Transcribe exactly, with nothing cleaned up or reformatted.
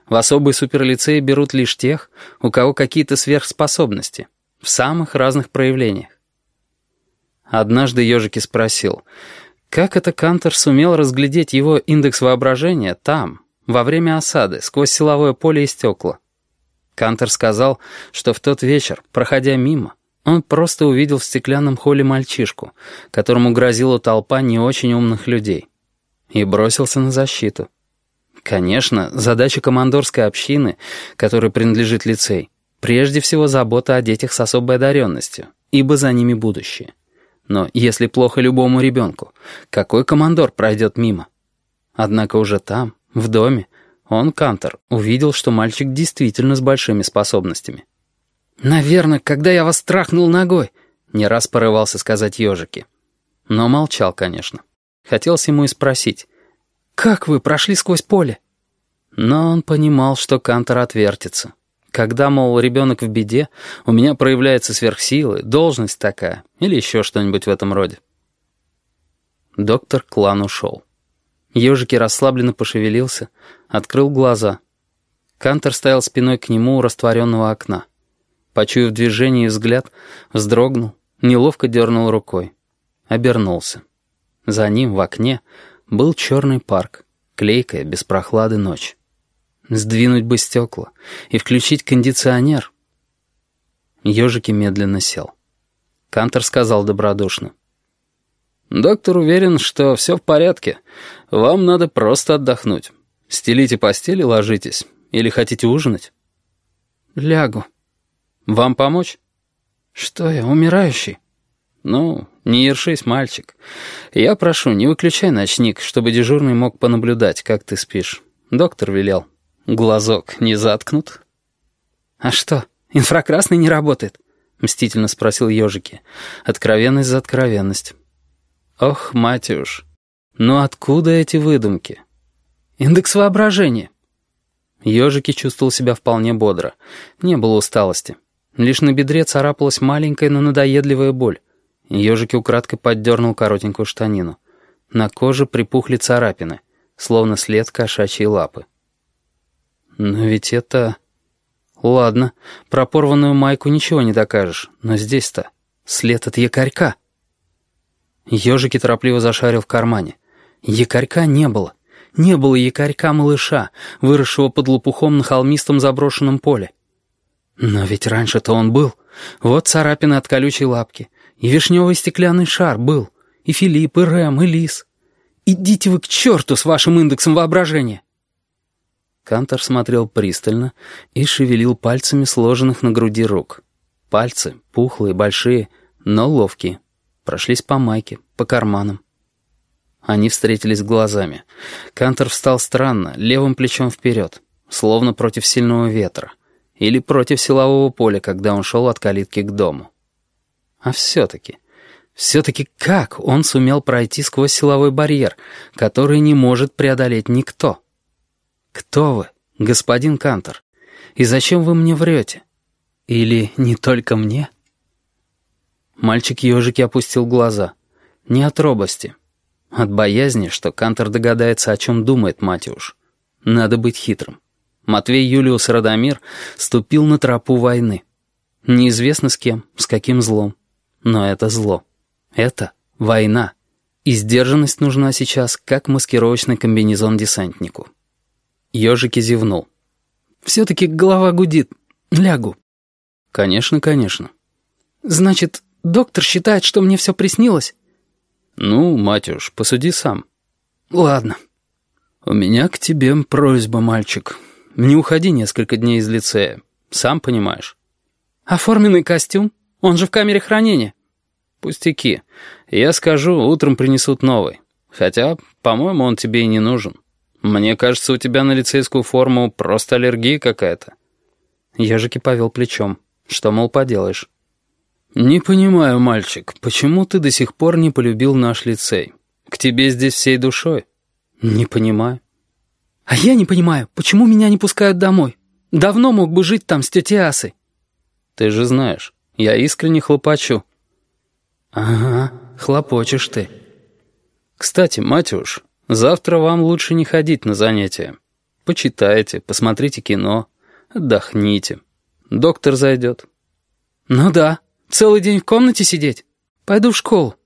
В особые суперлицеи берут лишь тех, у кого какие-то сверхспособности, в самых разных проявлениях. Однажды Ежики спросил, как это Кантор сумел разглядеть его индекс воображения там, во время осады, сквозь силовое поле и стекла. Кантор сказал, что в тот вечер, проходя мимо, он просто увидел в стеклянном холле мальчишку, которому грозила толпа не очень умных людей, и бросился на защиту. Конечно, задача командорской общины, которой принадлежит лицей, прежде всего забота о детях с особой одаренностью, ибо за ними будущее. Но если плохо любому ребенку, какой командор пройдет мимо? Однако уже там, в доме, он, Кантор, увидел, что мальчик действительно с большими способностями. «Наверное, когда я вас трахнул ногой», — не раз порывался сказать Ежики. Но молчал, конечно. Хотелось ему и спросить, «Как вы прошли сквозь поле?» Но он понимал, что Кантор отвертится. Когда, мол, ребенок в беде, у меня проявляются сверхсилы, должность такая, или еще что-нибудь в этом роде. Доктор Клан ушел. Ежики расслабленно пошевелился, открыл глаза. Кантор стоял спиной к нему у растворенного окна. Почуяв движение и взгляд, вздрогнул, неловко дернул рукой. Обернулся. За ним в окне был черный парк, клейкая, без прохлады ночь. Сдвинуть бы стекла и включить кондиционер. Ежики медленно сел. Кантор сказал добродушно. «Доктор уверен, что все в порядке. Вам надо просто отдохнуть. Стелите постель и ложитесь. Или хотите ужинать?» «Лягу». «Вам помочь?» «Что я, умирающий?» «Ну, не ершись, мальчик. Я прошу, не выключай ночник, чтобы дежурный мог понаблюдать, как ты спишь. Доктор велел. Глазок не заткнут?» «А что, инфракрасный не работает?» — мстительно спросил Ежики. Откровенность за откровенность. «Ох, Матюш, ну откуда эти выдумки?» «Индекс воображения». Ежики чувствовал себя вполне бодро. Не было усталости. Лишь на бедре царапалась маленькая, но надоедливая боль. Ежики украдкой поддернул коротенькую штанину. На коже припухли царапины, словно след кошачьей лапы. Но ведь это... Ладно, про порванную майку ничего не докажешь, но здесь-то след от якорька. Ежики торопливо зашарил в кармане. Якорька не было. Не было якорька-малыша, выросшего под лопухом на холмистом заброшенном поле. Но ведь раньше-то он был. Вот царапины от колючей лапки. И вишневый стеклянный шар был. И Филипп, и Рэм, и Лис. Идите вы к черту с вашим индексом воображения!» Кантор смотрел пристально и шевелил пальцами сложенных на груди рук. Пальцы, пухлые, большие, но ловкие. Прошлись по майке, по карманам. Они встретились глазами. Кантор встал странно, левым плечом вперед, словно против сильного ветра. Или против силового поля, когда он шел от калитки к дому. А все-таки, все-таки как он сумел пройти сквозь силовой барьер, который не может преодолеть никто? Кто вы, господин Кантор? И зачем вы мне врете? Или не только мне? Мальчик-ежики опустил глаза. Не от робости. От боязни, что Кантор догадается, о чем думает Матюш. Надо быть хитрым. Матвей Юлиус Радомир ступил на тропу войны. Неизвестно с кем, с каким злом. Но это зло. Это война. И сдержанность нужна сейчас, как маскировочный комбинезон десантнику. Ежики зевнул. «Все-таки голова гудит. Лягу». «Конечно, конечно». «Значит, доктор считает, что мне все приснилось?» «Ну, Матюш, посуди сам». «Ладно». «У меня к тебе просьба, мальчик. Не уходи несколько дней из лицея. Сам понимаешь». «А форменный костюм? Он же в камере хранения». «Пустяки. Я скажу, утром принесут новый. Хотя, по-моему, он тебе и не нужен. Мне кажется, у тебя на лицейскую форму просто аллергия какая-то». Ежики повел плечом. Что, мол, поделаешь? «Не понимаю, мальчик, почему ты до сих пор не полюбил наш лицей? К тебе здесь всей душой». «Не понимаю». «А я не понимаю, почему меня не пускают домой? Давно мог бы жить там с тетей Асой». «Ты же знаешь, я искренне хлопочу». «Ага, хлопочешь ты». «Кстати, Матюш, завтра вам лучше не ходить на занятия. Почитайте, посмотрите кино, отдохните. Доктор зайдет». «Ну да, целый день в комнате сидеть. Пойду в школу».